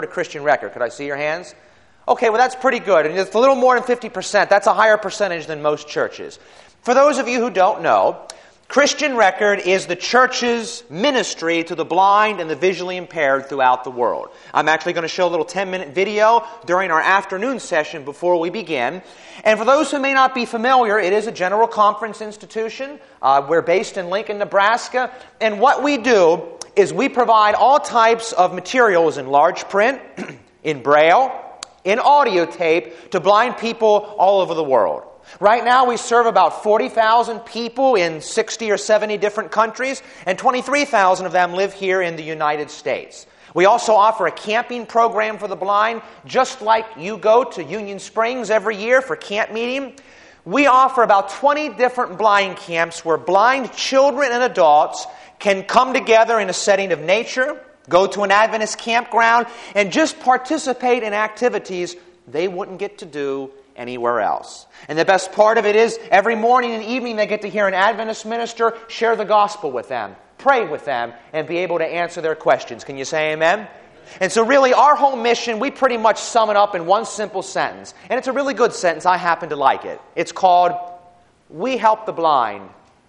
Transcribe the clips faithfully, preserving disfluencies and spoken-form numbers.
a Christian Record? Could I see your hands? Okay, well that's pretty good. And it's a little more than fifty percent. That's a higher percentage than most churches. For those of you who don't know, Christian Record is the church's ministry to the blind and the visually impaired throughout the world. I'm actually going to show a little ten-minute video during our afternoon session before we begin. And for those who may not be familiar, it is a general conference institution. Uh, we're based in Lincoln, Nebraska. And what we do is we provide all types of materials in large print, in Braille, in audio tape to blind people all over the world. Right now we serve about forty thousand people in sixty or seventy different countries, and twenty-three thousand of them live here in the United States. We also offer a camping program for the blind, just like you go to Union Springs every year for camp meeting. We offer about twenty different blind camps where blind children and adults can come together in a setting of nature, go to an Adventist campground, and just participate in activities they wouldn't get to do anywhere else. And the best part of it is every morning and evening they get to hear an Adventist minister share the gospel with them, pray with them, and be able to answer their questions. Can you say amen? And so really our whole mission, we pretty much sum it up in one simple sentence. And it's a really good sentence. I happen to like it. It's called, "We help the blind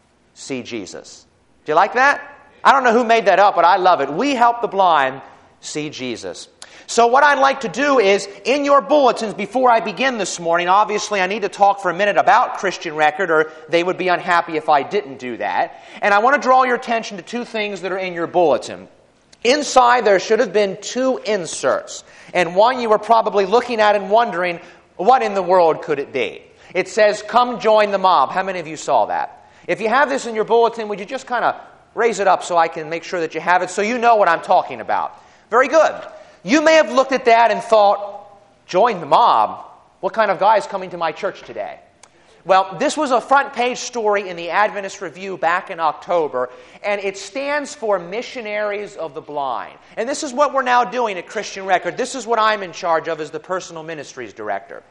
see Jesus." Do you like that? I don't know who made that up, but I love it. We help the blind see Jesus. So what I'd like to do is, in your bulletins, before I begin this morning, obviously I need to talk for a minute about Christian Record, or they would be unhappy if I didn't do that. And I want to draw your attention to two things that are in your bulletin. Inside there should have been two inserts. And one you were probably looking at and wondering, what in the world could it be? It says, "Come join the mob." How many of you saw that? If you have this in your bulletin, would you just kind of raise it up so I can make sure that you have it, so you know what I'm talking about? Very good. You may have looked at that and thought, join the mob? What kind of guy is coming to my church today? Well, this was a front page story in the Adventist Review back in October, and it stands for Missionaries of the Blind. And this is what we're now doing at Christian Record. This is what I'm in charge of as the Personal Ministries Director.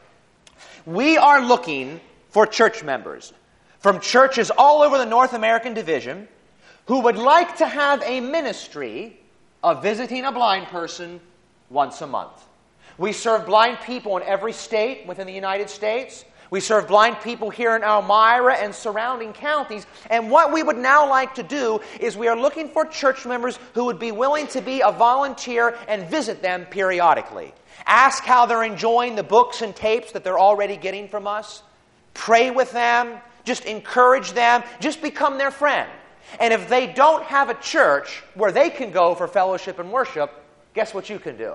We are looking for church members from churches all over the North American division who would like to have a ministry of visiting a blind person once a month. We serve blind people in every state within the United States. We serve blind people here in Elmira and surrounding counties. And what we would now like to do is we are looking for church members who would be willing to be a volunteer and visit them periodically. Ask how they're enjoying the books and tapes that they're already getting from us. Pray with them. Just encourage them. Just become their friend. And if they don't have a church where they can go for fellowship and worship, guess what you can do?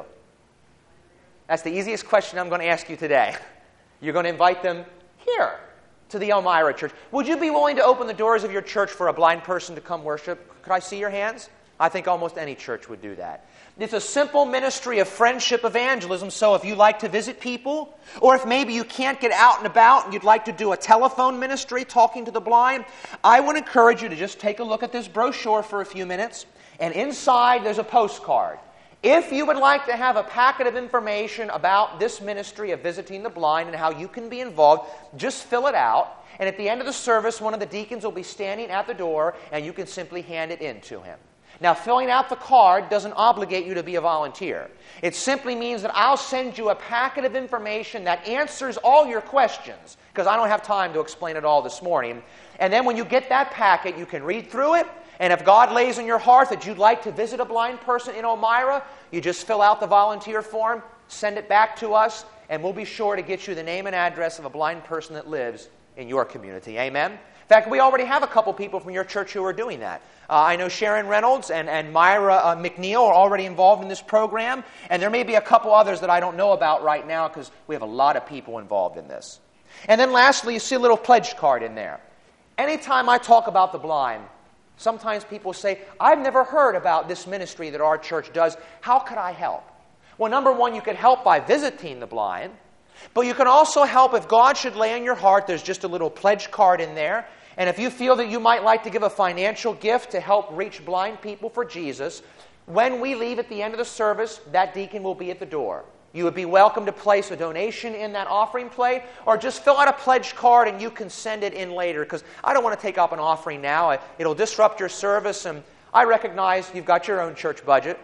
That's the easiest question I'm going to ask you today. You're going to invite them here to the Elmira Church. Would you be willing to open the doors of your church for a blind person to come worship? Could I see your hands? I think almost any church would do that. It's a simple ministry of friendship evangelism, so if you like to visit people, or if maybe you can't get out and about and you'd like to do a telephone ministry talking to the blind, I would encourage you to just take a look at this brochure for a few minutes, and inside there's a postcard. If you would like to have a packet of information about this ministry of visiting the blind and how you can be involved, just fill it out, and at the end of the service, one of the deacons will be standing at the door, and you can simply hand it in to him. Now, filling out the card doesn't obligate you to be a volunteer. It simply means that I'll send you a packet of information that answers all your questions, because I don't have time to explain it all this morning. And then when you get that packet, you can read through it, and if God lays in your heart that you'd like to visit a blind person in Elmira, you just fill out the volunteer form, send it back to us, and we'll be sure to get you the name and address of a blind person that lives in your community. Amen? In fact, we already have a couple people from your church who are doing that. Uh, I know Sharon Reynolds and, and Myra uh, McNeil are already involved in this program, and there may be a couple others that I don't know about right now because we have a lot of people involved in this. And then lastly, you see a little pledge card in there. Anytime I talk about the blind, sometimes people say, I've never heard about this ministry that our church does. How could I help? Well, number one, you could help by visiting the blind, but you can also help if God should lay on your heart. There's just a little pledge card in there. And if you feel that you might like to give a financial gift to help reach blind people for Jesus, when we leave at the end of the service, that deacon will be at the door. You would be welcome to place a donation in that offering plate, or just fill out a pledge card and you can send it in later, because I don't want to take up an offering now. It'll disrupt your service, and I recognize you've got your own church budget.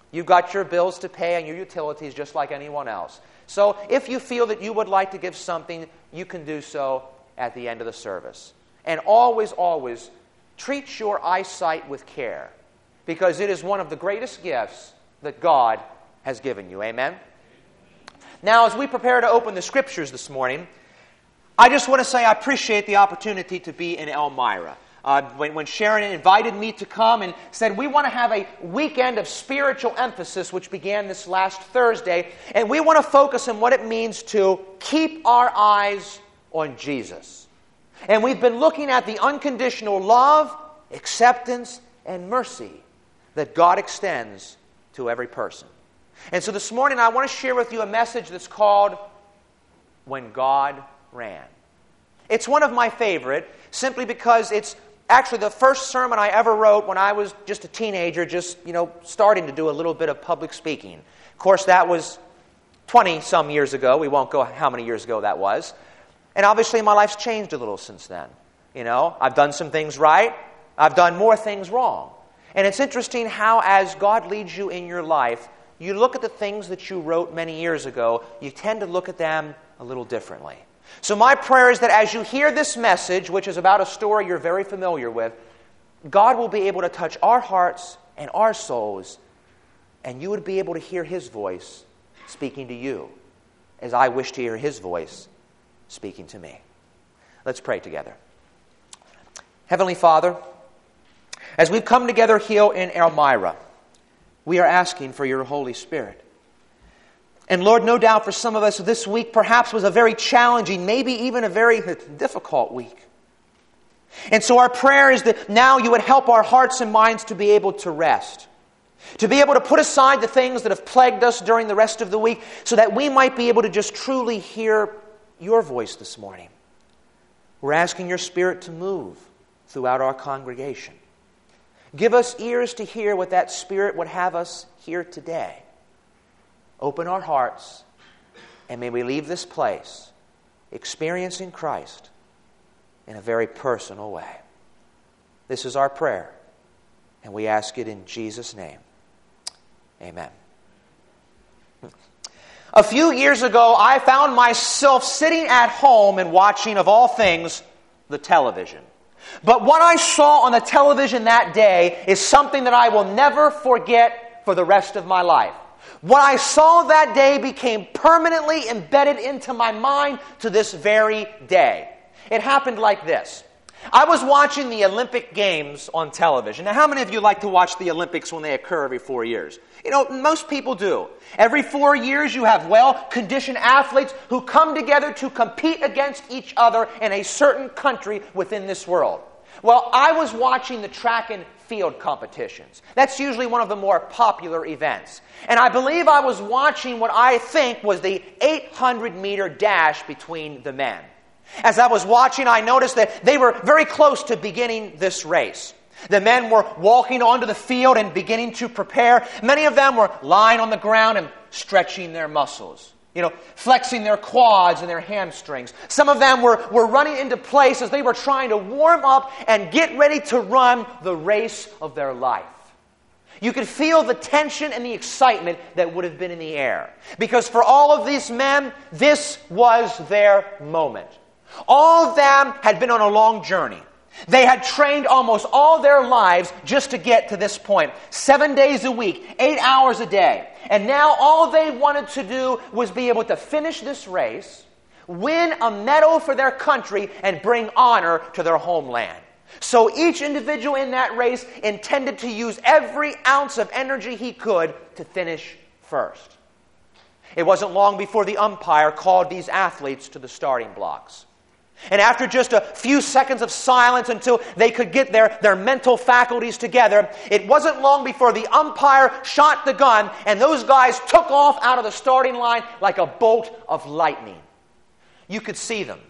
You've got your bills to pay and your utilities just like anyone else. So if you feel that you would like to give something, you can do so at the end of the service. And always, always treat your eyesight with care, because it is one of the greatest gifts that God has given you. Amen? Now, as we prepare to open the Scriptures this morning, I just want to say I appreciate the opportunity to be in Elmira. Uh, when, when Sharon invited me to come and said, we want to have a weekend of spiritual emphasis, which began this last Thursday, and we want to focus on what it means to keep our eyes on Jesus. And we've been looking at the unconditional love, acceptance, and mercy that God extends to every person. And so this morning I want to share with you a message that's called When God Ran. It's one of my favorite, simply because it's actually the first sermon I ever wrote when I was just a teenager, just, you know, starting to do a little bit of public speaking. Of course, that was twenty-some years ago. We won't go how many years ago that was. And obviously my life's changed a little since then. You know, I've done some things right. I've done more things wrong. And it's interesting how, as God leads you in your life, you look at the things that you wrote many years ago, you tend to look at them a little differently. So my prayer is that as you hear this message, which is about a story you're very familiar with, God will be able to touch our hearts and our souls, and you would be able to hear His voice speaking to you, as I wish to hear His voice speaking to me. Let's pray together. Heavenly Father, as we've come together here in Elmira, we are asking for your Holy Spirit. And Lord, no doubt for some of us this week perhaps was a very challenging, maybe even a very difficult week. And so our prayer is that now you would help our hearts and minds to be able to rest, to be able to put aside the things that have plagued us during the rest of the week, so that we might be able to just truly hear your voice this morning. We're asking your Spirit to move throughout our congregation. Give us ears to hear what that Spirit would have us hear today. Open our hearts, and may we leave this place experiencing Christ in a very personal way. This is our prayer, and we ask it in Jesus' name. Amen. A few years ago, I found myself sitting at home and watching, of all things, the television. But what I saw on the television that day is something that I will never forget for the rest of my life. What I saw that day became permanently embedded into my mind to this very day. It happened like this. I was watching the Olympic Games on television. Now, how many of you like to watch the Olympics when they occur every four years? You know, most people do. Every four years you have well-conditioned athletes who come together to compete against each other in a certain country within this world. Well, I was watching the track and field competitions. That's usually one of the more popular events. And I believe I was watching what I think was the eight hundred meter dash between the men. As I was watching, I noticed that they were very close to beginning this race. The men were walking onto the field and beginning to prepare. Many of them were lying on the ground and stretching their muscles. You know, flexing their quads and their hamstrings. Some of them were, were running into place as they were trying to warm up and get ready to run the race of their life. You could feel the tension and the excitement that would have been in the air. Because for all of these men, this was their moment. All of them had been on a long journey. They had trained almost all their lives just to get to this point. Seven days a week, eight hours a day. And now all they wanted to do was be able to finish this race, win a medal for their country, and bring honor to their homeland. So each individual in that race intended to use every ounce of energy he could to finish first. It wasn't long before the umpire called these athletes to the starting blocks. And after just a few seconds of silence until they could get their, their mental faculties together, it wasn't long before the umpire shot the gun and those guys took off out of the starting line like a bolt of lightning. You could see them.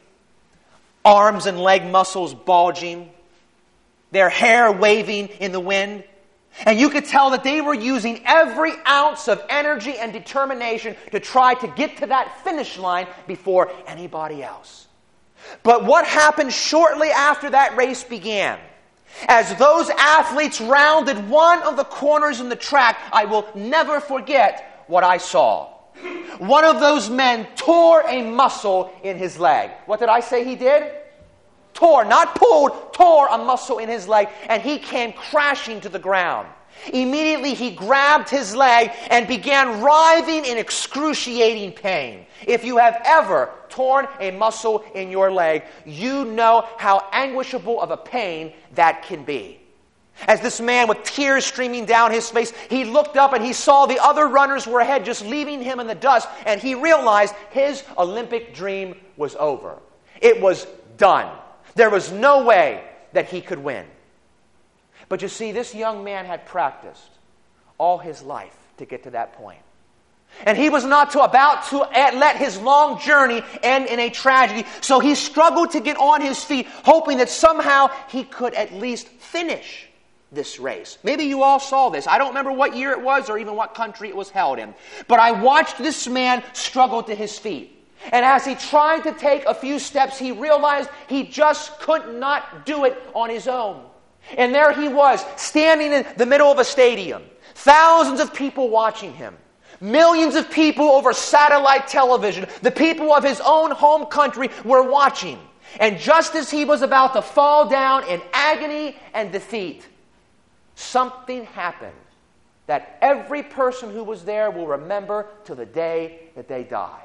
Arms and leg muscles bulging, their hair waving in the wind. And you could tell that they were using every ounce of energy and determination to try to get to that finish line before anybody else. But what happened shortly after that race began As those athletes rounded one of the corners in the track, I will never forget what I saw. One of those men tore a muscle in his leg. What did I say he did? Tore, not pulled, tore a muscle in his leg, and he came crashing to the ground. Immediately he grabbed his leg and began writhing in excruciating pain. If you have ever torn a muscle in your leg, you know how anguishable of a pain that can be. As this man with tears streaming down his face, he looked up and he saw the other runners were ahead, just leaving him in the dust, and he realized his Olympic dream was over. It was done. There was no way that he could win. But you see, this young man had practiced all his life to get to that point. And he was not to, about to let his long journey end in a tragedy. So he struggled to get on his feet, hoping that somehow he could at least finish this race. Maybe you all saw this. I don't remember what year it was or even what country it was held in. But I watched this man struggle to his feet. And as he tried to take a few steps, he realized he just could not do it on his own. And there he was, standing in the middle of a stadium. Thousands of people watching him. Millions of people over satellite television. The people of his own home country were watching. And just as he was about to fall down in agony and defeat, something happened that every person who was there will remember till the day that they die.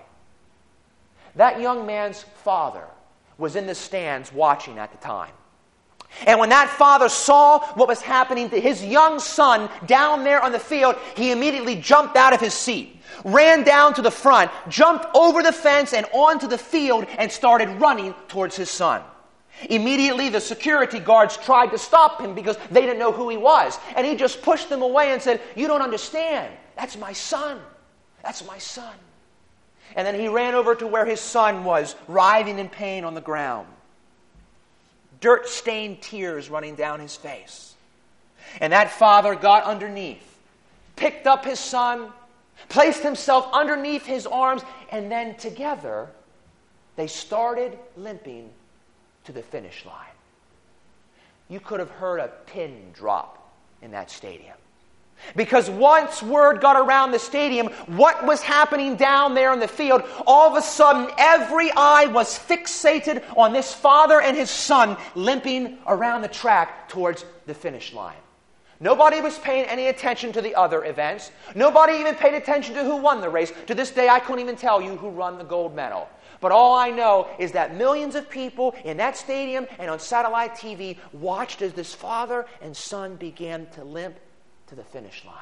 That young man's father was in the stands watching at the time. And when that father saw what was happening to his young son down there on the field, he immediately jumped out of his seat, ran down to the front, jumped over the fence and onto the field, and started running towards his son. Immediately, the security guards tried to stop him because they didn't know who he was. And he just pushed them away and said, "You don't understand. That's my son. That's my son." And then he ran over to where his son was, writhing in pain on the ground. Dirt-stained tears running down his face. And that father got underneath, picked up his son, placed himself underneath his arms, and then together they started limping to the finish line. You could have heard a pin drop in that stadium. Because once word got around the stadium what was happening down there in the field, all of a sudden every eye was fixated on this father and his son limping around the track towards the finish line. Nobody was paying any attention to the other events. Nobody even paid attention to who won the race. To this day, I couldn't even tell you who won the gold medal. But all I know is that millions of people in that stadium and on satellite T V watched as this father and son began to limp to the finish line.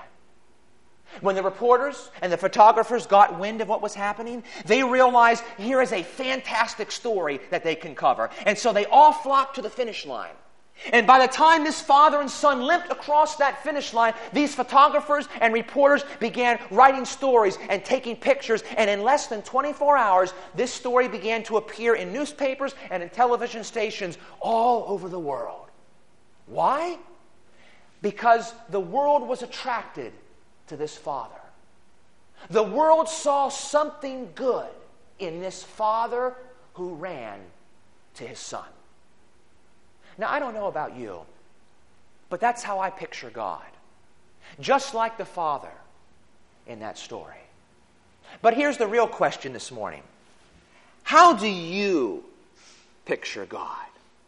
When the reporters and the photographers got wind of what was happening, they realized here is a fantastic story that they can cover. And so they all flocked to the finish line. And by the time this father and son limped across that finish line, these photographers and reporters began writing stories and taking pictures. And in less than twenty-four hours, this story began to appear in newspapers and in television stations all over the world. Why? Because the world was attracted to this father. The world saw something good in this father who ran to his son. Now, I don't know about you, but that's how I picture God. Just like the father in that story. But here's the real question this morning. How do you picture God?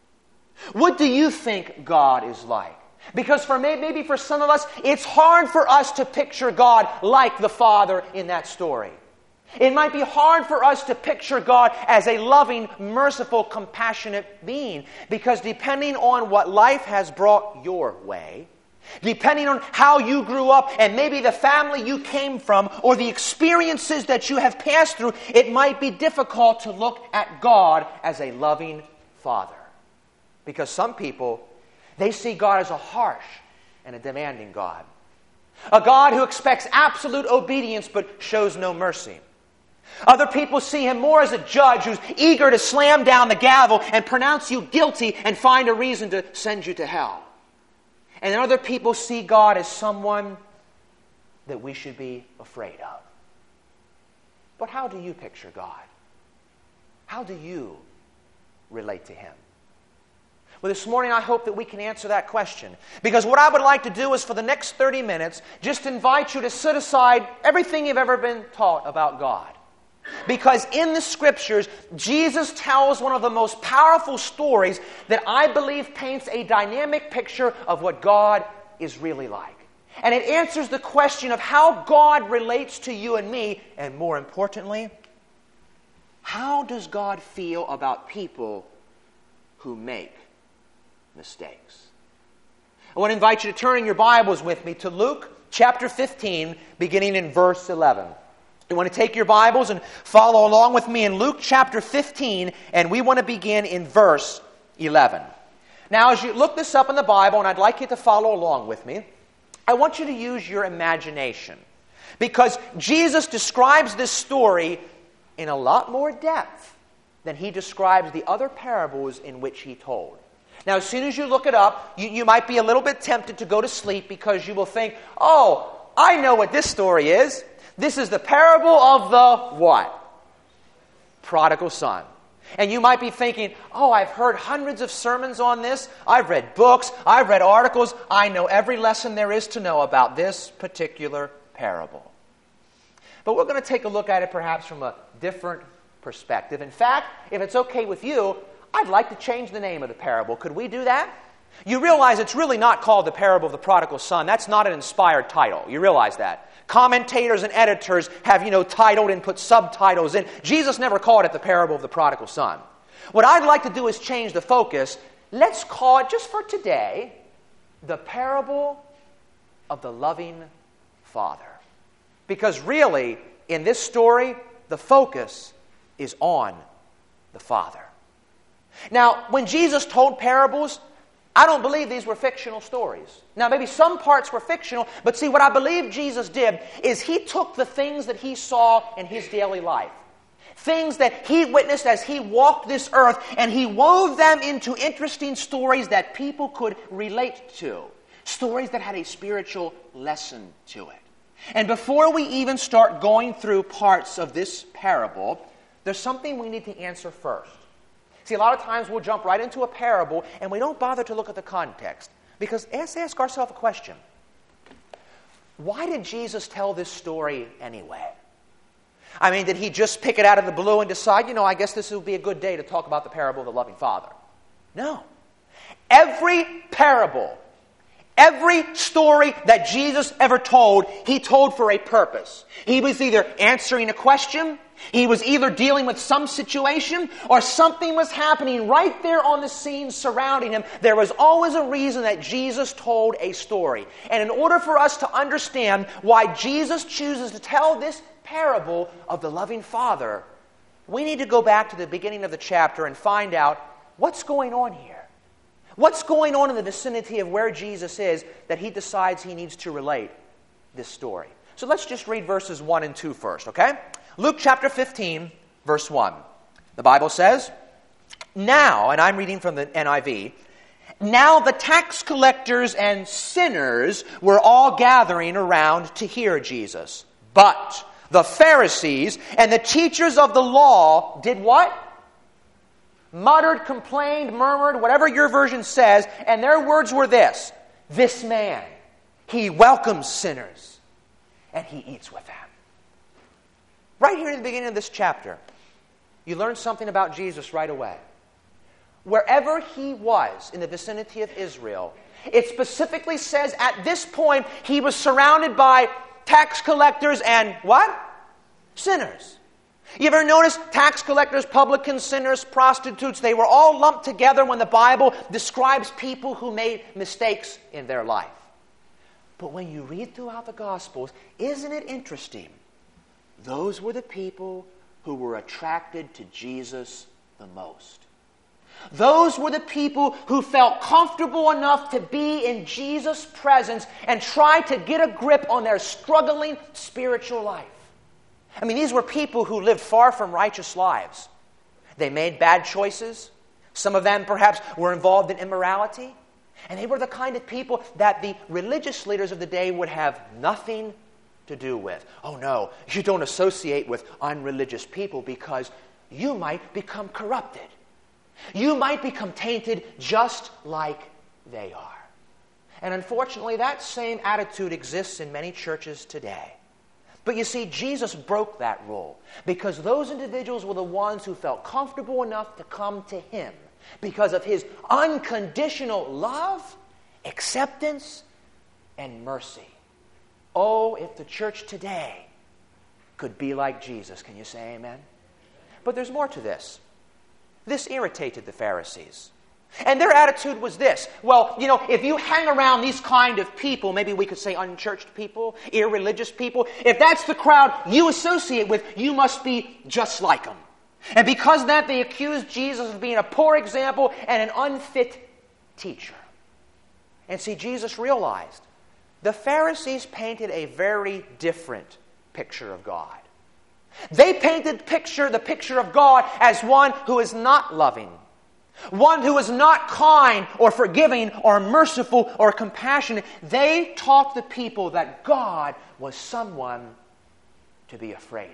What do you think God is like? Because for may, maybe for some of us, it's hard for us to picture God like the father in that story. It might be hard for us to picture God as a loving, merciful, compassionate being. Because depending on what life has brought your way, depending on how you grew up and maybe the family you came from or the experiences that you have passed through, it might be difficult to look at God as a loving father. Because some people, they see God as a harsh and a demanding God. A God who expects absolute obedience but shows no mercy. Other people see him more as a judge who's eager to slam down the gavel and pronounce you guilty and find a reason to send you to hell. And then other people see God as someone that we should be afraid of. But how do you picture God? How do you relate to him? Well, this morning I hope that we can answer that question. Because what I would like to do is for the next thirty minutes, just invite you to set aside everything you've ever been taught about God. Because in the Scriptures, Jesus tells one of the most powerful stories that I believe paints a dynamic picture of what God is really like. And it answers the question of how God relates to you and me, and more importantly, how does God feel about people who make mistakes? I want to invite you to turn in your Bibles with me to Luke chapter fifteen, beginning in verse eleven. You want to take your Bibles and follow along with me in Luke chapter fifteen, and we want to begin in verse eleven. Now, as you look this up in the Bible, and I'd like you to follow along with me, I want you to use your imagination. Because Jesus describes this story in a lot more depth than he describes the other parables in which he told. Now, as soon as you look it up, you, you might be a little bit tempted to go to sleep because you will think, oh, I know what this story is. This is the parable of the what? Prodigal son. And you might be thinking, oh, I've heard hundreds of sermons on this. I've read books. I've read articles. I know every lesson there is to know about this particular parable. But we're going to take a look at it perhaps from a different perspective. In fact, if it's okay with you, I'd like to change the name of the parable. Could we do that? You realize it's really not called the parable of the prodigal son. That's not an inspired title. You realize that. Commentators and editors have, you know, titled and put subtitles in. Jesus never called it the parable of the prodigal son. What I'd like to do is change the focus. Let's call it, just for today, the parable of the loving father. Because really, in this story, the focus is on the father. Now, when Jesus told parables, I don't believe these were fictional stories. Now, maybe some parts were fictional, but see, what I believe Jesus did is he took the things that he saw in his daily life, things that he witnessed as he walked this earth, and he wove them into interesting stories that people could relate to, stories that had a spiritual lesson to it. And before we even start going through parts of this parable, there's something we need to answer first. See, a lot of times we'll jump right into a parable and we don't bother to look at the context. Because let's ask ourselves a question. Why did Jesus tell this story anyway? I mean, did he just pick it out of the blue and decide, you know, I guess this would be a good day to talk about the parable of the loving father? No. Every parable, every story that Jesus ever told, he told for a purpose. He was either answering a question, he was either dealing with some situation, or something was happening right there on the scene surrounding him. There was always a reason that Jesus told a story. And in order for us to understand why Jesus chooses to tell this parable of the loving father, we need to go back to the beginning of the chapter and find out what's going on here. What's going on in the vicinity of where Jesus is that he decides he needs to relate this story. So let's just read verses one and two first, okay? Luke chapter fifteen, verse one. The Bible says, now, and I'm reading from the N I V, now the tax collectors and sinners were all gathering around to hear Jesus. But the Pharisees and the teachers of the law did what? Muttered, complained, murmured, whatever your version says, and their words were this: this man, he welcomes sinners, and he eats with them. Right here in the beginning of this chapter, you learn something about Jesus right away. Wherever he was in the vicinity of Israel, it specifically says at this point he was surrounded by tax collectors and what? Sinners. You ever notice tax collectors, publicans, sinners, prostitutes, they were all lumped together when the Bible describes people who made mistakes in their life. But when you read throughout the Gospels, isn't it interesting? Those were the people who were attracted to Jesus the most. Those were the people who felt comfortable enough to be in Jesus' presence and try to get a grip on their struggling spiritual life. I mean, these were people who lived far from righteous lives. They made bad choices. Some of them perhaps were involved in immorality. And they were the kind of people that the religious leaders of the day would have nothing to do with. Oh no, you don't associate with unreligious people because you might become corrupted. You might become tainted just like they are. And unfortunately, that same attitude exists in many churches today. But you see, Jesus broke that rule because those individuals were the ones who felt comfortable enough to come to Him because of His unconditional love, acceptance, and mercy. Oh, if the church today could be like Jesus. Can you say amen? But there's more to this. This irritated the Pharisees. And their attitude was this: well, you know, if you hang around these kind of people, maybe we could say unchurched people, irreligious people, if that's the crowd you associate with, you must be just like them. And because of that, they accused Jesus of being a poor example and an unfit teacher. And see, Jesus realized the Pharisees painted a very different picture of God. They painted picture the picture of God as one who is not loving, one who is not kind or forgiving or merciful or compassionate. They taught the people that God was someone to be afraid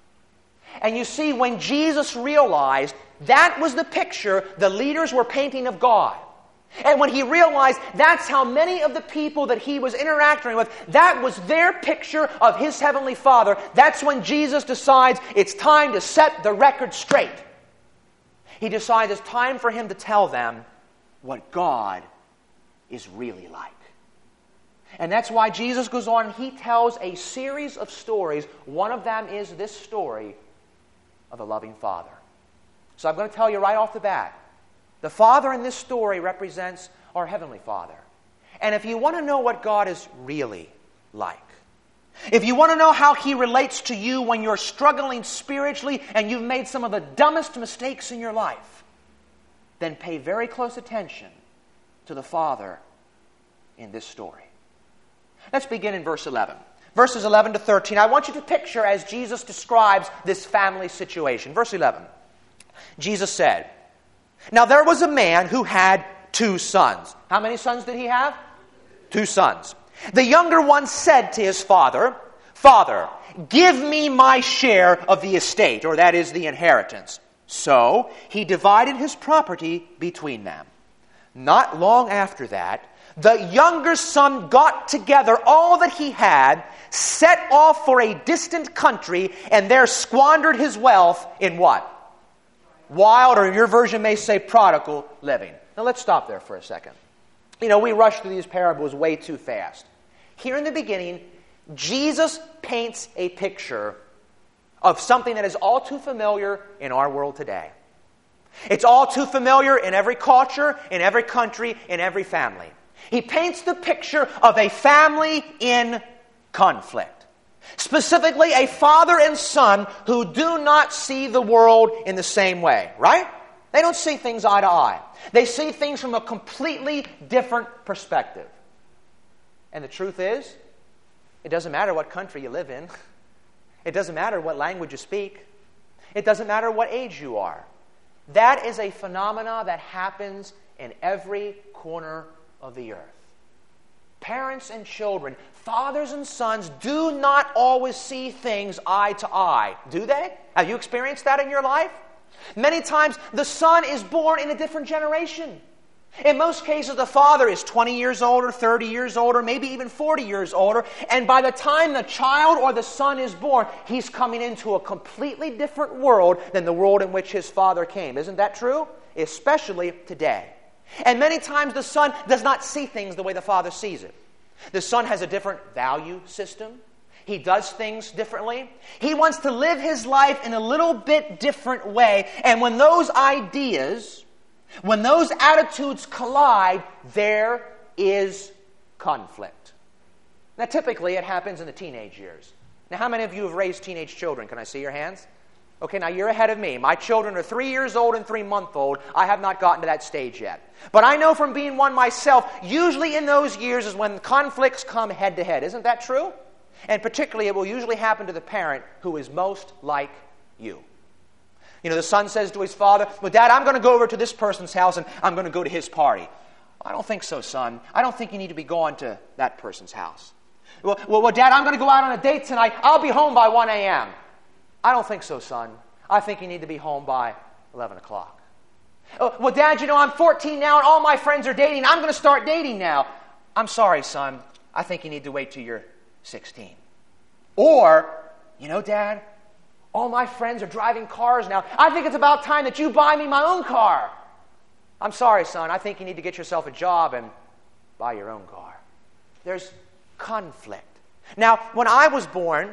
of. And you see, when Jesus realized that was the picture the leaders were painting of God, and when He realized that's how many of the people that He was interacting with, that was their picture of His Heavenly Father, that's when Jesus decides it's time to set the record straight. He decides it's time for Him to tell them what God is really like. And that's why Jesus goes on and He tells a series of stories. One of them is this story of a loving Father. So I'm going to tell you right off the bat, the Father in this story represents our Heavenly Father. And if you want to know what God is really like, if you want to know how He relates to you when you're struggling spiritually and you've made some of the dumbest mistakes in your life, then pay very close attention to the Father in this story. Let's begin in verse eleven. Verses eleven to thirteen. I want you to picture as Jesus describes this family situation. Verse eleven. Jesus said, "Now there was a man who had two sons." How many sons did he have? Two sons. The younger one said to his father, "Father, give me my share of the estate," or that is the inheritance. So he divided his property between them. Not long after that, the younger son got together all that he had, set off for a distant country, and there squandered his wealth in what? Wild, or your version may say prodigal living. Now let's stop there for a second. You know, we rush through these parables way too fast. Here in the beginning, Jesus paints a picture of something that is all too familiar in our world today. It's all too familiar in every culture, in every country, in every family. He paints the picture of a family in conflict. Specifically, a father and son who do not see the world in the same way, right? They don't see things eye to eye. They see things from a completely different perspective. And the truth is, it doesn't matter what country you live in. It doesn't matter what language you speak. It doesn't matter what age you are. That is a phenomena that happens in every corner of the earth. Parents and children, fathers and sons do not always see things eye to eye, do they? Have you experienced that in your life? Many times the son is born in a different generation. In most cases, the father is twenty years older, thirty years older, maybe even forty years older, and by the time the child or the son is born, he's coming into a completely different world than the world in which his father came. Isn't that true? Especially today. And many times the son does not see things the way the father sees it. The son has a different value system. He does things differently. He wants to live his life in a little bit different way. And when those ideas, when those attitudes collide, there is conflict. Now, typically it happens in the teenage years. Now, how many of you have raised teenage children? Can I see your hands? Okay, now you're ahead of me. My children are three years old and three month old. I have not gotten to that stage yet. But I know from being one myself, usually in those years is when conflicts come head to head. Isn't that true? And particularly it will usually happen to the parent who is most like you. You know, the son says to his father, "Well, Dad, I'm going to go over to this person's house and I'm going to go to his party." "I don't think so, son. I don't think you need to be going to that person's house." Well, well, well Dad, I'm going to go out on a date tonight. I'll be home by one a.m. "I don't think so, son. I think you need to be home by eleven o'clock. Oh, well, Dad, you know, I'm fourteen now and all my friends are dating. I'm going to start dating now. I'm sorry, son. I think you need to wait till you're sixteen. Or, you know, Dad, all my friends are driving cars now. I think it's about time that you buy me my own car. I'm sorry, son. I think you need to get yourself a job and buy your own car. There's conflict. Now, when I was born,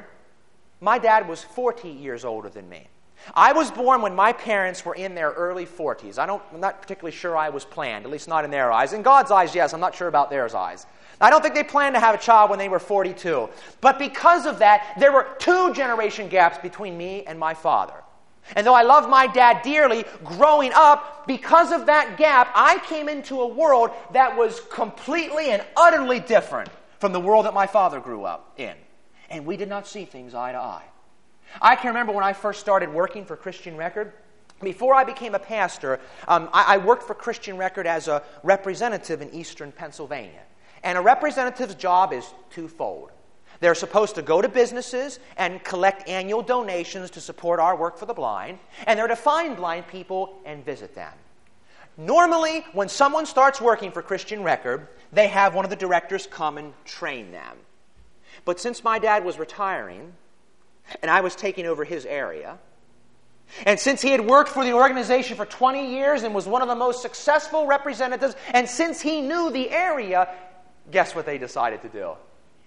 my dad was forty years older than me. I was born when my parents were in their early forties. I don't, I'm not particularly sure I was planned, at least not in their eyes. In God's eyes, yes. I'm not sure about their eyes. I don't think they planned to have a child when they were forty-two. But because of that, there were two generation gaps between me and my father. And though I love my dad dearly, growing up, because of that gap, I came into a world that was completely and utterly different from the world that my father grew up in. And we did not see things eye to eye. I can remember when I first started working for Christian Record. Before I became a pastor, um, I, I worked for Christian Record as a representative in eastern Pennsylvania. And a representative's job is twofold. They're supposed to go to businesses and collect annual donations to support our work for the blind, and they're to find blind people and visit them. Normally, when someone starts working for Christian Record, they have one of the directors come and train them. But since my dad was retiring, and I was taking over his area, and since he had worked for the organization for twenty years and was one of the most successful representatives, and since he knew the area, guess what they decided to do?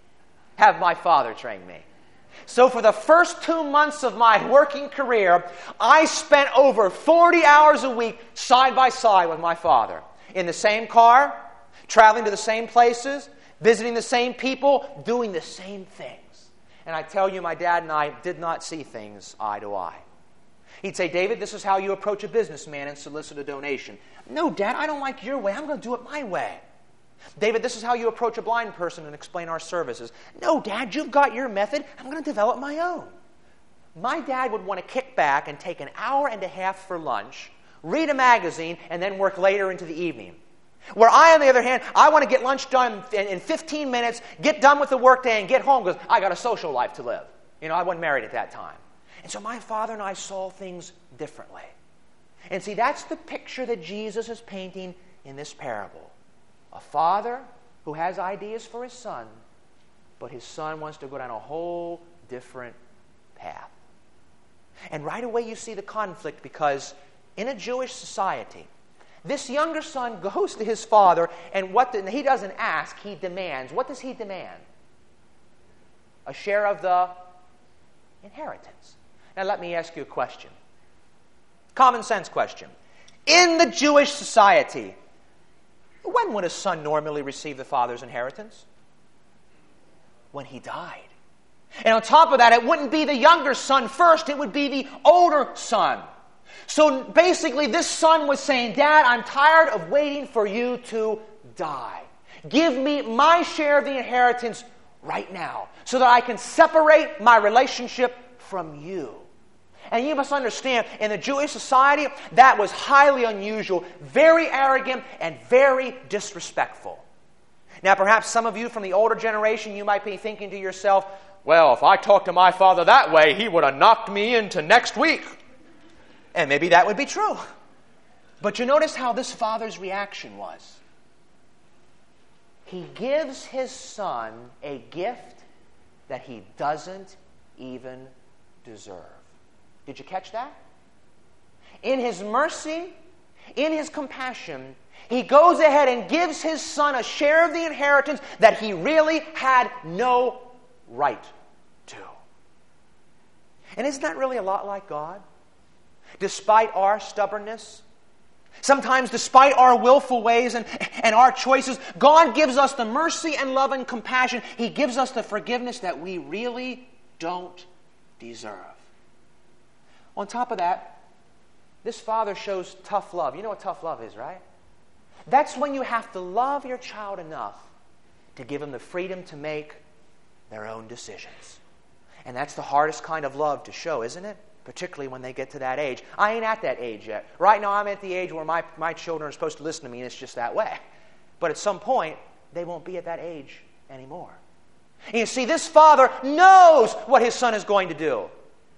Have my father train me. So for the first two months of my working career, I spent over forty hours a week side by side with my father. In the same car, traveling to the same places, visiting the same people, doing the same things. And I tell you, my dad and I did not see things eye to eye. He'd say, David, this is how you approach a businessman and solicit a donation. No, Dad, I don't like your way. I'm going to do it my way. David, this is how you approach a blind person and explain our services. No, Dad, you've got your method. I'm going to develop my own. My dad would want to kick back and take an hour and a half for lunch, read a magazine, and then work later into the evening. Where I, on the other hand, I want to get lunch done in fifteen minutes, get done with the workday, and get home because I got a social life to live. You know, I wasn't married at that time. And so my father and I saw things differently. And see, that's the picture that Jesus is painting in this parable. A father who has ideas for his son, but his son wants to go down a whole different path. And right away you see the conflict because in a Jewish society, this younger son goes to his father, and what the, he doesn't ask, he demands. What does he demand? A share of the inheritance. Now let me ask you a question. Common sense question. In the Jewish society, when would a son normally receive the father's inheritance? When he died. And on top of that, it wouldn't be the younger son first, it would be the older son. So basically, this son was saying, Dad, I'm tired of waiting for you to die. Give me my share of the inheritance right now so that I can separate my relationship from you. And you must understand, in the Jewish society, that was highly unusual, very arrogant, and very disrespectful. Now, perhaps some of you from the older generation, you might be thinking to yourself, well, if I talked to my father that way, he would have knocked me into next week. And maybe that would be true. But you notice how this father's reaction was. He gives his son a gift that he doesn't even deserve. Did you catch that? In his mercy, in his compassion, he goes ahead and gives his son a share of the inheritance that he really had no right to. And isn't that really a lot like God? Despite our stubbornness, sometimes despite our willful ways and, and our choices, God gives us the mercy and love and compassion. He gives us the forgiveness that we really don't deserve. On top of that, this father shows tough love. You know what tough love is, right? That's when you have to love your child enough to give them the freedom to make their own decisions. And that's the hardest kind of love to show, isn't it? Particularly when they get to that age. I ain't at that age yet. Right now I'm at the age where my, my children are supposed to listen to me, and it's just that way. But at some point, they won't be at that age anymore. And you see, this father knows what his son is going to do.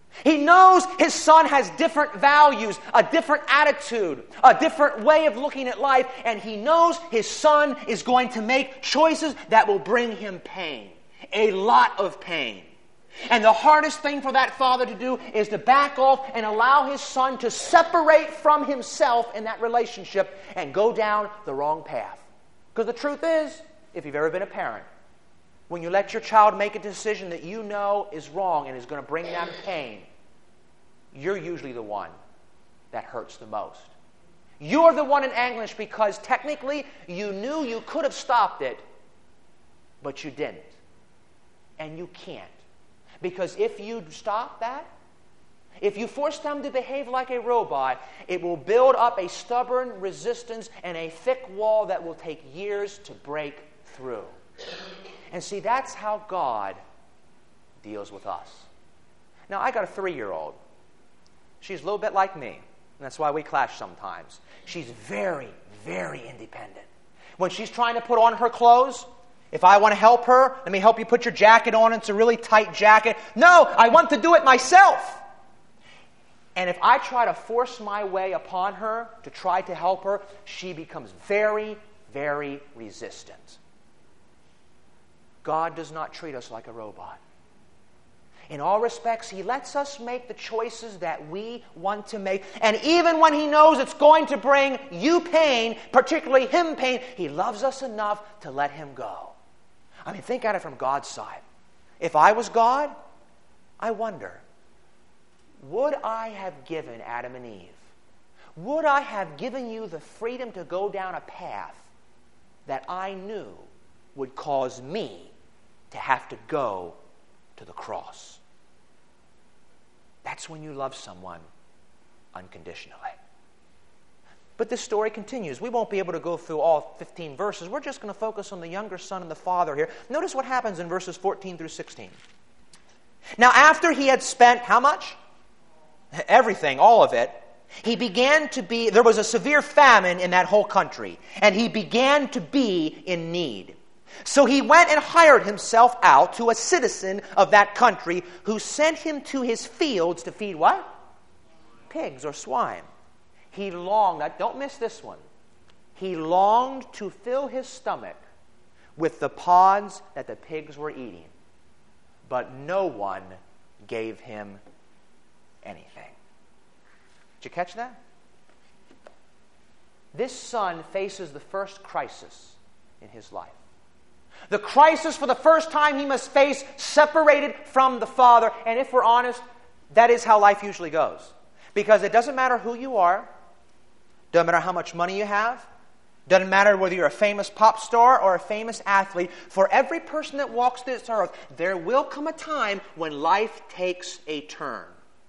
He knows his son has different values, a different attitude, a different way of looking at life, and he knows his son is going to make choices that will bring him pain, a lot of pain. And the hardest thing for that father to do is to back off and allow his son to separate from himself in that relationship and go down the wrong path. Because the truth is, if you've ever been a parent, when you let your child make a decision that you know is wrong and is going to bring them pain, you're usually the one that hurts the most. You're the one in anguish because technically you knew you could have stopped it, but you didn't. And you can't. Because if you stop that, if you force them to behave like a robot, it will build up a stubborn resistance and a thick wall that will take years to break through. And see, that's how God deals with us. Now, I got a three-year-old. She's a little bit like me, and that's why we clash sometimes. She's very, very independent. When she's trying to put on her clothes, if I want to help her, let me help you put your jacket on. It's a really tight jacket. No, I want to do it myself. And if I try to force my way upon her to try to help her, she becomes very, very resistant. God does not treat us like a robot. In all respects, He lets us make the choices that we want to make. And even when He knows it's going to bring you pain, particularly Him pain, He loves us enough to let Him go. I mean, think at it from God's side. If I was God, I wonder, would I have given Adam and Eve, would I have given you the freedom to go down a path that I knew would cause me to have to go to the cross? That's when you love someone unconditionally. But this story continues. We won't be able to go through all fifteen verses. We're just going to focus on the younger son and the father here. Notice what happens in verses fourteen through sixteen. Now, after he had spent how much? Everything, all of it. He began to be, there was a severe famine in that whole country, and he began to be in need. So he went and hired himself out to a citizen of that country who sent him to his fields to feed what? Pigs or swine. He longed, don't miss this one, he longed to fill his stomach with the pods that the pigs were eating, but no one gave him anything. Did you catch that? This son faces the first crisis in his life. The crisis for the first time he must face separated from the father. And if we're honest, that is how life usually goes. Because it doesn't matter who you are, doesn't matter how much money you have, doesn't matter whether you're a famous pop star or a famous athlete. For every person that walks this earth, there will come a time when life takes a turn.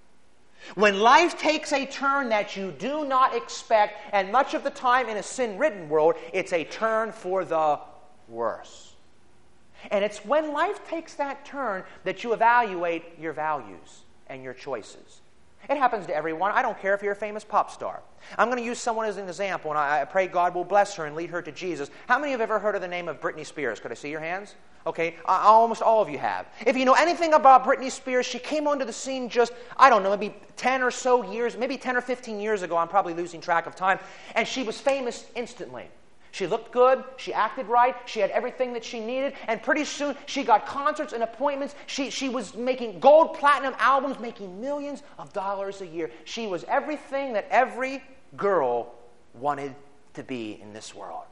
When life takes a turn that you do not expect, and much of the time in a sin-ridden world, it's a turn for the worse. And it's when life takes that turn that you evaluate your values and your choices. It happens to everyone. I don't care if you're a famous pop star. I'm going to use someone as an example, and I, I pray God will bless her and lead her to Jesus. How many have ever heard of the name of Britney Spears? Could I see your hands? Okay, uh, almost all of you have. If you know anything about Britney Spears, she came onto the scene just, I don't know, maybe ten or so years, maybe ten or fifteen years ago. I'm probably losing track of time. And she was famous instantly. She looked good, she acted right, she had everything that she needed, and pretty soon she got concerts and appointments. She, she was making gold platinum albums, making millions of dollars a year. She was everything that every girl wanted to be in this world.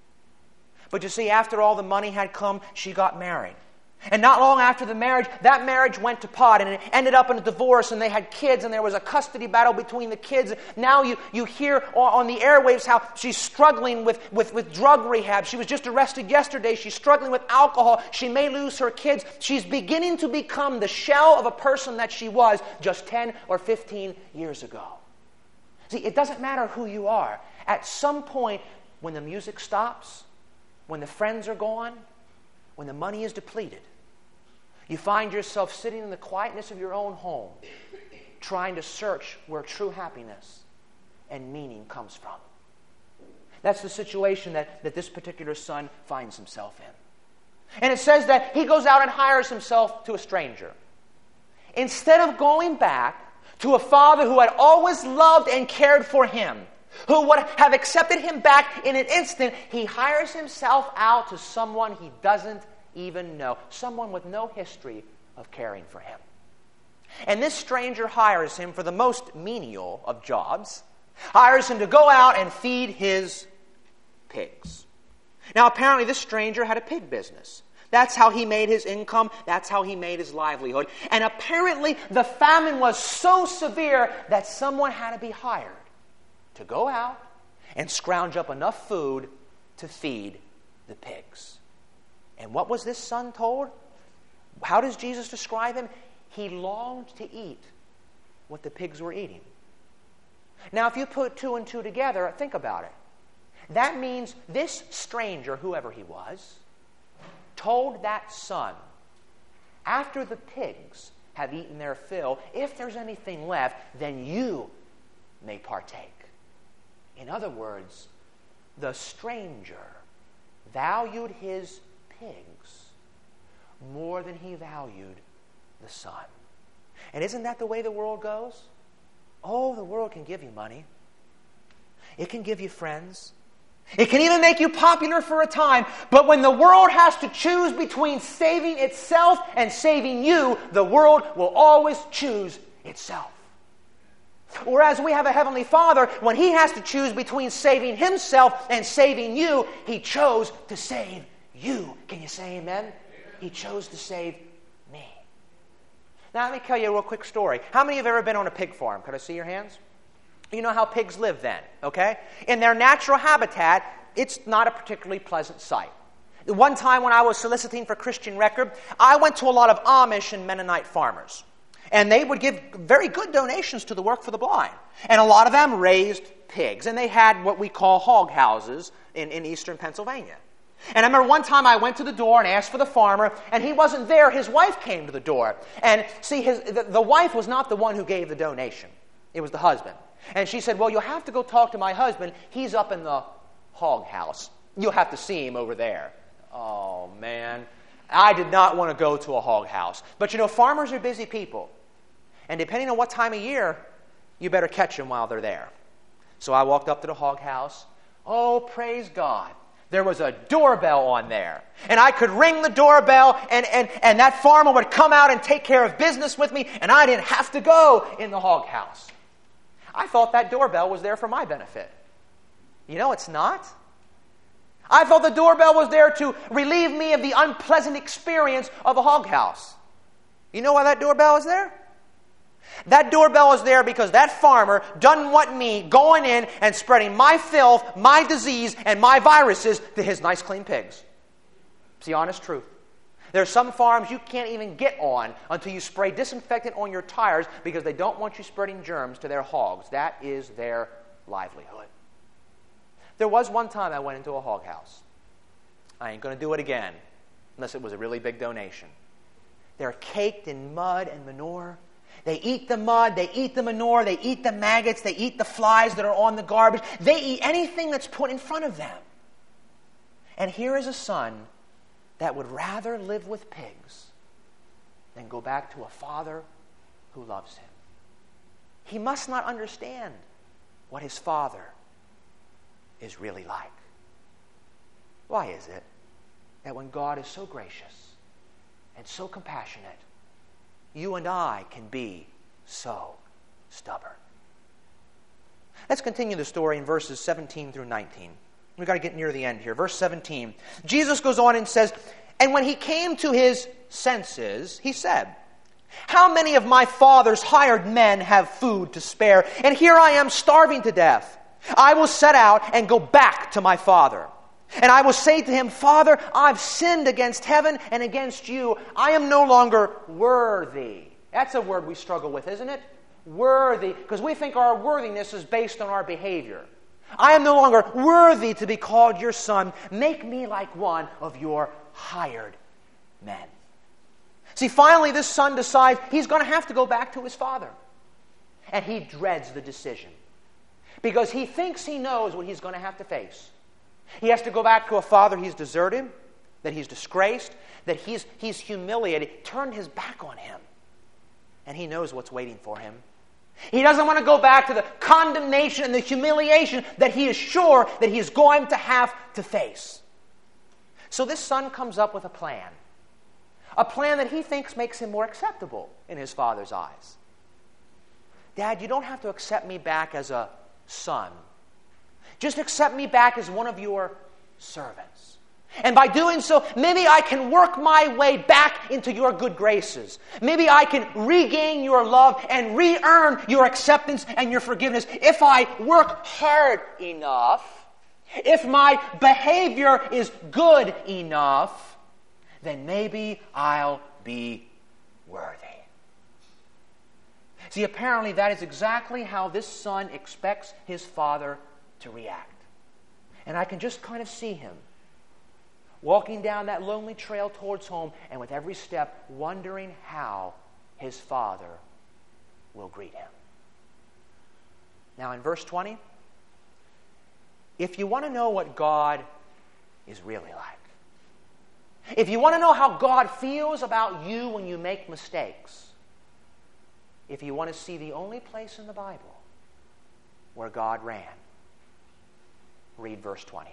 But you see, after all the money had come, she got married. And not long after the marriage, that marriage went to pot, and it ended up in a divorce, and they had kids, and there was a custody battle between the kids. Now you, you hear on the airwaves how she's struggling with, with, with drug rehab. She was just arrested yesterday. She's struggling with alcohol. She may lose her kids. She's beginning to become the shell of a person that she was just ten or fifteen years ago. See, it doesn't matter who you are. At some point, when the music stops, when the friends are gone, when the money is depleted, you find yourself sitting in the quietness of your own home, trying to search where true happiness and meaning comes from. That's the situation that, that this particular son finds himself in. And it says that he goes out and hires himself to a stranger. instead of going back to a father who had always loved and cared for him, who would have accepted him back in an instant, he hires himself out to someone he doesn't even know, someone with no history of caring for him. And this stranger hires him for the most menial of jobs, hires him to go out and feed his pigs. Now, apparently this stranger had a pig business. That's how he made his income. That's how he made his livelihood. And apparently the famine was so severe that someone had to be hired to go out and scrounge up enough food to feed the pigs. And what was this son told? How does Jesus describe him? He longed to eat what the pigs were eating. Now, if you put two and two together, think about it. That means this stranger, whoever he was, told that son, after the pigs have eaten their fill, if there's anything left, then you may partake. In other words, the stranger valued his pigs more than he valued the son. And isn't that the way the world goes? Oh, the world can give you money. It can give you friends. It can even make you popular for a time. But when the world has to choose between saving itself and saving you, the world will always choose itself. Whereas we have a Heavenly Father, when He has to choose between saving Himself and saving you, He chose to save you. Can you say amen? Amen. He chose to save me. Now let me tell you a real quick story. How many have ever been on a pig farm? Could I see your hands? You know how pigs live then, okay? In their natural habitat, it's not a particularly pleasant sight. One time when I was soliciting for Christian Record, I went to a lot of Amish and Mennonite farmers. And they would give very good donations to the Work for the Blind. And a lot of them raised pigs. And they had what we call hog houses in, in eastern Pennsylvania. And I remember one time I went to the door and asked for the farmer, and he wasn't there. His wife came to the door. And see, his, the, the wife was not the one who gave the donation. It was the husband. And she said, well, you'll have to go talk to my husband. He's up in the hog house. You'll have to see him over there. Oh, man. I did not want to go to a hog house. But, you know, farmers are busy people. And depending on what time of year, you better catch them while they're there. So I walked up to the hog house. Oh, praise God. There was a doorbell on there. And I could ring the doorbell, and, and, and that farmer would come out and take care of business with me, and I didn't have to go in the hog house. I thought that doorbell was there for my benefit. You know, it's not. I thought the doorbell was there to relieve me of the unpleasant experience of a hog house. You know why that doorbell is there? That doorbell is there because that farmer doesn't want me going in and spreading my filth, my disease, and my viruses to his nice clean pigs. It's the honest truth. There are some farms you can't even get on until you spray disinfectant on your tires because they don't want you spreading germs to their hogs. That is their livelihood. There was one time I went into a hog house. I ain't going to do it again unless it was a really big donation. They're caked in mud and manure. They eat the mud, they eat the manure, they eat the maggots, they eat the flies that are on the garbage. They eat anything that's put in front of them. And here is a son that would rather live with pigs than go back to a father who loves him. He must not understand what his father is really like. Why is it that when God is so gracious and so compassionate, you and I can be so stubborn? Let's continue the story in verses seventeen through nineteen. We've got to get near the end here. Verse seventeen. Jesus goes on and says, and when he came to his senses, he said, how many of my father's hired men have food to spare? And here I am starving to death. I will set out and go back to my father. And I will say to him, Father, I've sinned against heaven and against you. I am no longer worthy. That's a word we struggle with, isn't it? Worthy. Because we think our worthiness is based on our behavior. I am no longer worthy to be called your son. Make me like one of your hired men. See, finally this son decides he's going to have to go back to his father. And he dreads the decision. Because he thinks he knows what he's going to have to face. He has to go back to a father he's deserted, that he's disgraced, that he's, he's humiliated, turned his back on him. and he knows what's waiting for him. He doesn't want to go back to the condemnation and the humiliation that he is sure that he is going to have to face. So this son comes up with a plan. A plan that he thinks makes him more acceptable in his father's eyes. Dad, you don't have to accept me back as a son. Just accept me back as one of your servants. And by doing so, maybe I can work my way back into your good graces. Maybe I can regain your love and re-earn your acceptance and your forgiveness if I work hard enough. If my behavior is good enough, then maybe I'll be worthy. See, apparently that is exactly how this son expects his father to react. And I can just kind of see him walking down that lonely trail towards home, and with every step, wondering how his father will greet him. Now in verse twenty, if you want to know what God is really like, if you want to know how God feels about you when you make mistakes, if you want to see the only place in the Bible where God ran, read verse twenty.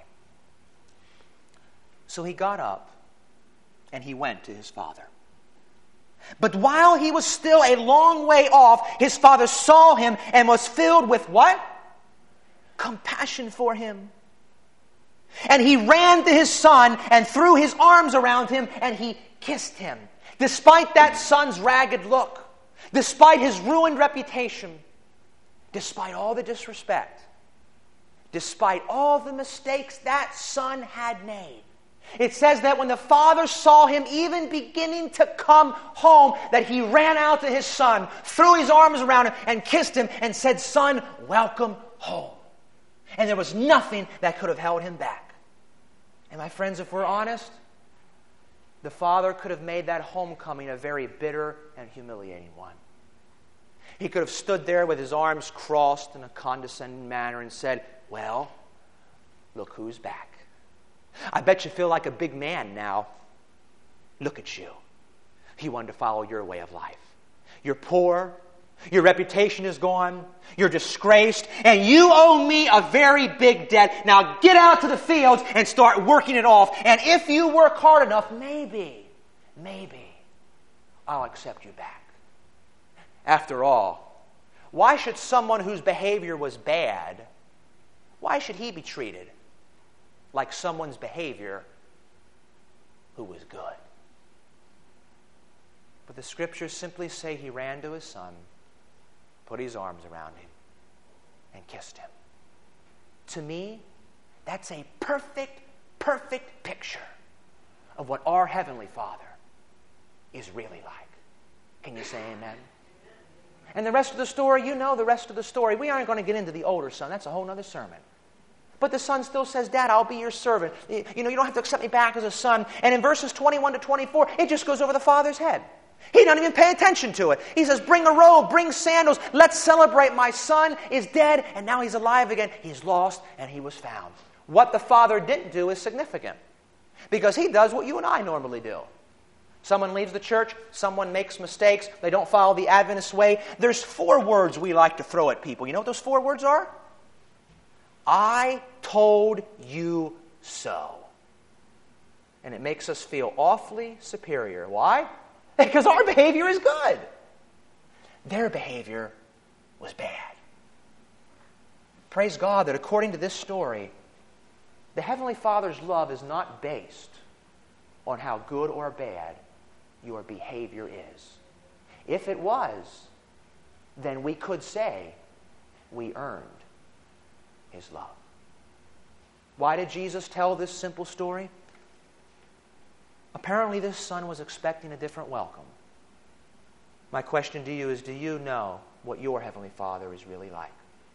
So he got up and he went to his father. But while he was still a long way off, his father saw him and was filled with what? Compassion for him. And he ran to his son and threw his arms around him and he kissed him. Despite that son's ragged look, despite his ruined reputation, despite all the disrespect, despite all the mistakes that son had made, it says that when the father saw him even beginning to come home, that he ran out to his son, threw his arms around him, and kissed him, and said, "Son, welcome home." And there was nothing that could have held him back. And my friends, if we're honest, the father could have made that homecoming a very bitter and humiliating one. He could have stood there with his arms crossed in a condescending manner and said, "Well, look who's back. I bet you feel like a big man now. Look at you. You wanted to follow your way of life. You're poor. Your reputation is gone. You're disgraced. And you owe me a very big debt. Now get out to the fields and start working it off. And if you work hard enough, maybe, maybe I'll accept you back." After all, why should someone whose behavior was bad, why should he be treated like someone's behavior who was good? But the scriptures simply say he ran to his son, put his arms around him, and kissed him. To me, that's a perfect, perfect picture of what our Heavenly Father is really like. Can you say amen? And the rest of the story, you know the rest of the story. We aren't going to get into the older son. That's a whole other sermon. But the son still says, "Dad, I'll be your servant. You know, you don't have to accept me back as a son." And in verses twenty-one to twenty-four, it just goes over the father's head. He doesn't even pay attention to it. He says, "Bring a robe, bring sandals. Let's celebrate. My son is dead, and now he's alive again. He's lost, and he was found." What the father didn't do is significant, because he does what you and I normally do. Someone leaves the church, someone makes mistakes, they don't follow the Adventist way. There's four words we like to throw at people. You know what those four words are? "I told you so." And it makes us feel awfully superior. Why? Because our behavior is good. Their behavior was bad. Praise God that according to this story, the Heavenly Father's love is not based on how good or bad your behavior is. If it was, then we could say we earned His love. Why did Jesus tell this simple story? Apparently this son was expecting a different welcome. My question to you is, do you know what your Heavenly Father is really like?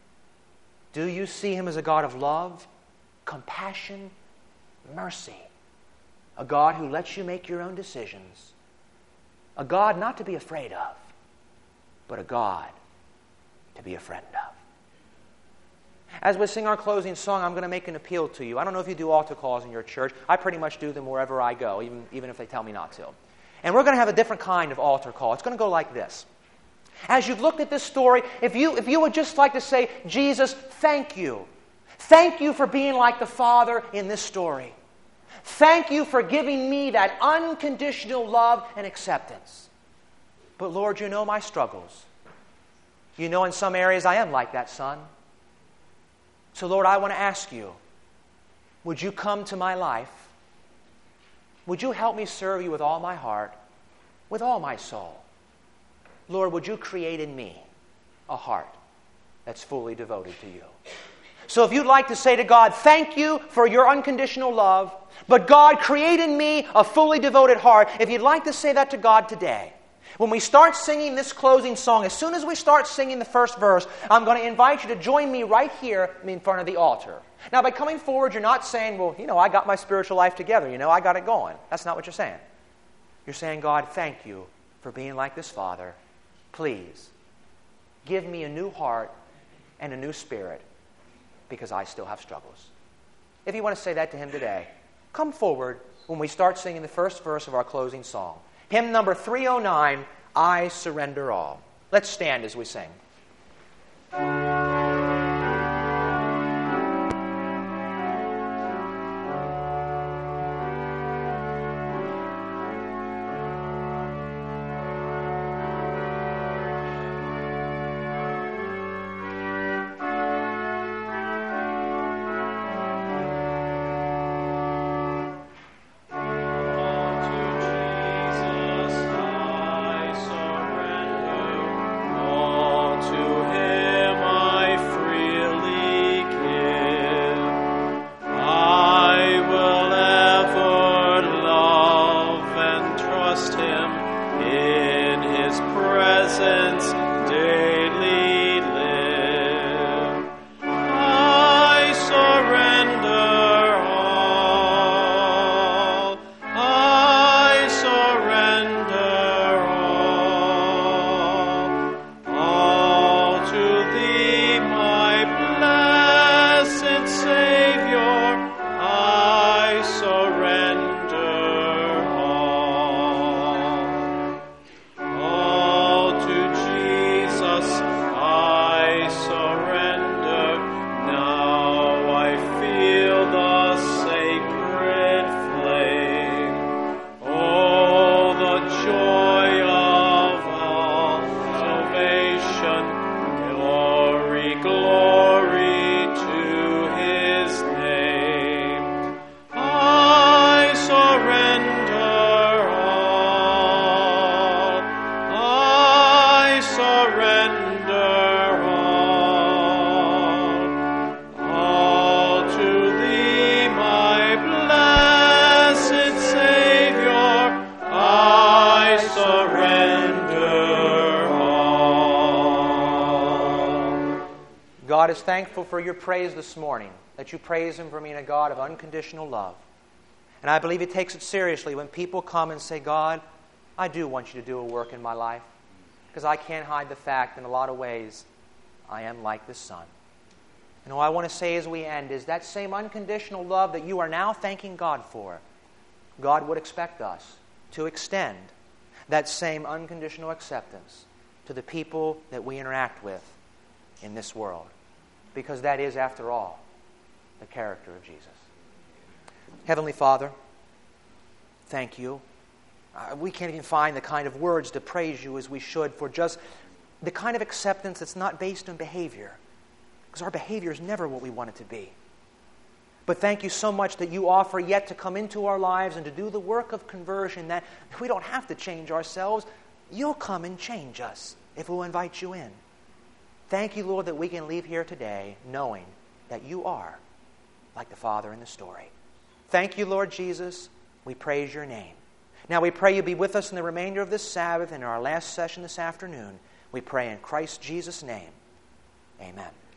Do you see Him as a God of love, compassion, mercy? A God who lets you make your own decisions. A God not to be afraid of, but a God to be a friend of. As we sing our closing song, I'm going to make an appeal to you. I don't know if you do altar calls in your church. I pretty much do them wherever I go, even, even if they tell me not to. And we're going to have a different kind of altar call. It's going to go like this. As you've looked at this story, if you, if you would just like to say, Jesus, thank you. Thank you for being like the Father in this story. Thank you for giving me that unconditional love and acceptance. But Lord, you know my struggles. You know in some areas I am like that son. So Lord, I want to ask you, would you come to my life? Would you help me serve you with all my heart, with all my soul? Lord, would you create in me a heart that's fully devoted to you? So if you'd like to say to God, thank you for your unconditional love, but God, create in me a fully devoted heart. If you'd like to say that to God today, when we start singing this closing song, as soon as we start singing the first verse, I'm going to invite you to join me right here in front of the altar. Now, by coming forward, you're not saying, well, you know, I got my spiritual life together. You know, I got it going. That's not what you're saying. You're saying, God, thank you for being like this Father. Please, give me a new heart and a new spirit, because I still have struggles. If you want to say that to Him today, come forward when we start singing the first verse of our closing song. Hymn number three oh nine, I Surrender All. Let's stand as we sing. God is thankful for your praise this morning, that you praise Him for being a God of unconditional love. And I believe He takes it seriously when people come and say, God, I do want you to do a work in my life, because I can't hide the fact in a lot of ways I am like this son. And all I want to say as we end is that same unconditional love that you are now thanking God for, God would expect us to extend that same unconditional acceptance to the people that we interact with in this world. Because that is, after all, the character of Jesus. Heavenly Father, thank you. Uh, we can't even find the kind of words to praise you as we should for just the kind of acceptance that's not based on behavior. Because our behavior is never what we want it to be. But thank you so much that you offer yet to come into our lives and to do the work of conversion, that we don't have to change ourselves. You'll come and change us if we'll invite you in. Thank you, Lord, that we can leave here today knowing that you are like the Father in the story. Thank you, Lord Jesus. We praise your name. Now we pray you be with us in the remainder of this Sabbath and in our last session this afternoon. We pray in Christ Jesus' name. Amen.